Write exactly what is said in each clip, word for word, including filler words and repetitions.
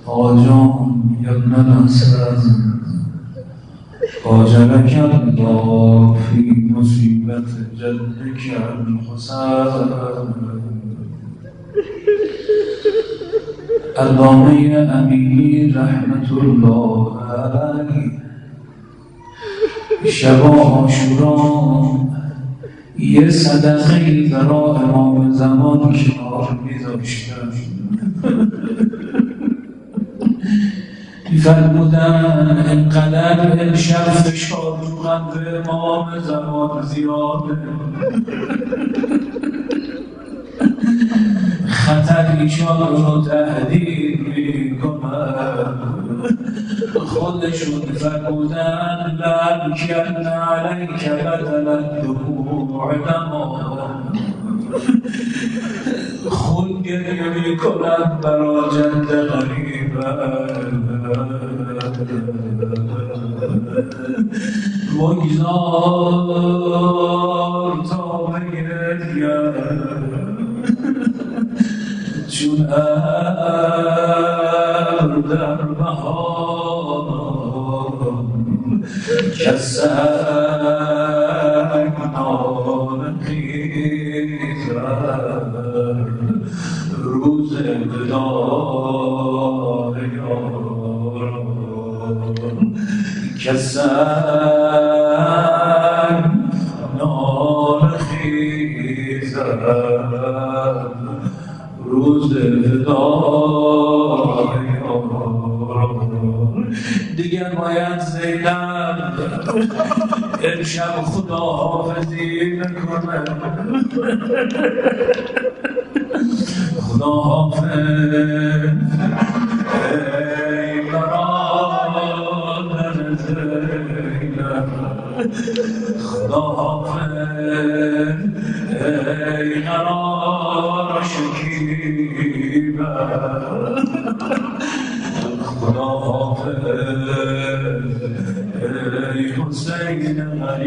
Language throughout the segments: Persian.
آجام یبن الحسن آجرک الله فی مصیبت جدک الحسن. علامه امیر رحمت الله علیه شب عاشورا یه صدقه‌ای برای امام زمان کنار می‌ذاشتن. می‌فرمودن اینقدر امشب فشار رو قلب امام زمان زیاده، خطر ایشان رو تهدید می‌کند. خودشون فرمودن لکن علیک بدل الدموع دما، خود گریه می‌کنم برا جد غریبم. بگذار تا بگردیم چون ابر در بهار، کسک نان خیزد روز وداع یاران. کسک نان خیزد روز وداع یاران. دیگر باید زینب امشب خداحافظی نکنه. خداحافظ ای برادر زینب، خداحافظ ای قرار شکیبم، خداحافظ ای حسین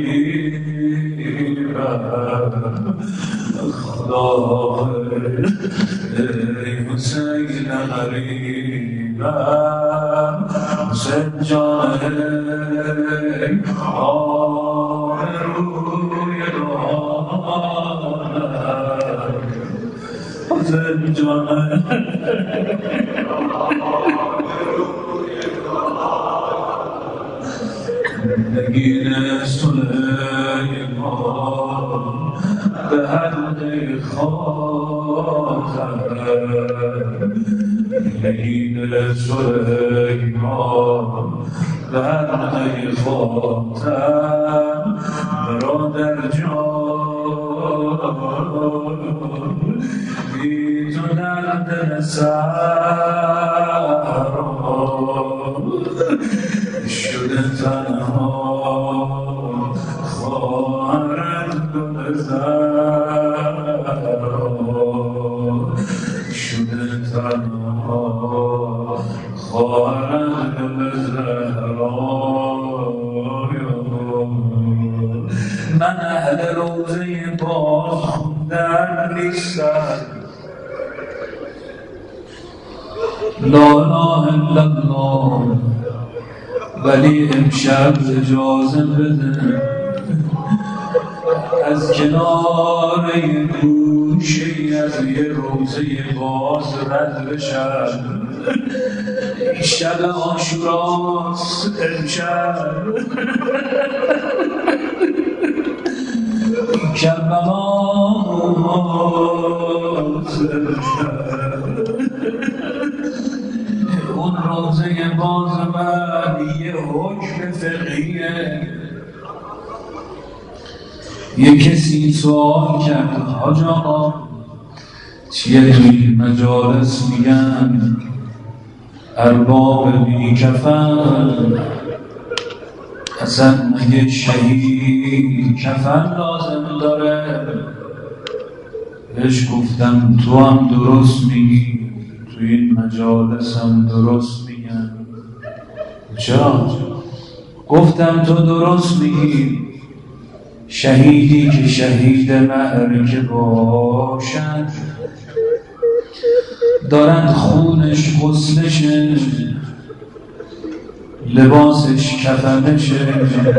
غریبم، خداحافظ ای حسین غریبم. حسین جان ای آبروی دارم، حسین جان نگین سلیمان به حلق خاتم، نگین سلیمان به حلق خاتم. برادر جان بی تو در دل سرم شده تنها، خواهرت گلزار شده تنها، خواهرت گلزار. من اهل روزه باز خوندن نیستم، لا اله الا الله، ولی امشب اجازه بده از کنار یه گوشه‌ای از یه روزه باز رد بشم. شب عاشوراست امشب، کربلاست امشب. اون روزه باز من یه حکم فقهیه. یه کسی سوال کرد حاج آقا چیه توی مجالس میگن ارباب بی کفن، اصلا مگه شهید کفن لازم داره؟ بهش گفتم تو هم درست میگی، تو این مجالس هم درست میگن. چرا؟ گفتم تو درست میگی، شهیدی که شهید معرکه باشد دارند خونش غسلشه، لباسش کفنشه.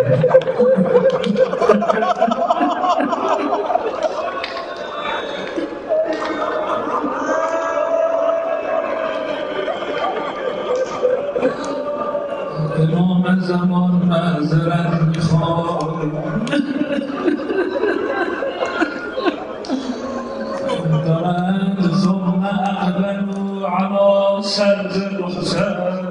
امام زمان معذرت میخواد، دارند ثم اقبلوا علی سرد رخصت،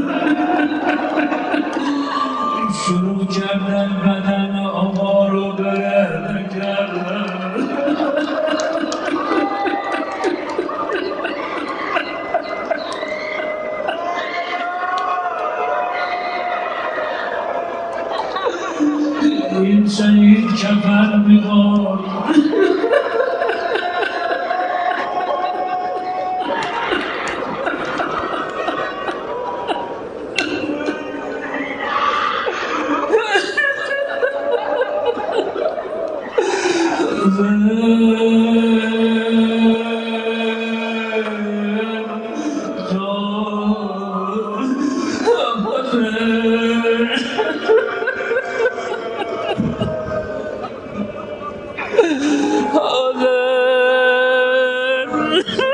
شروع کردن بدن آقا رو برهنه کردن. این شهید کفن میخواد، حاضر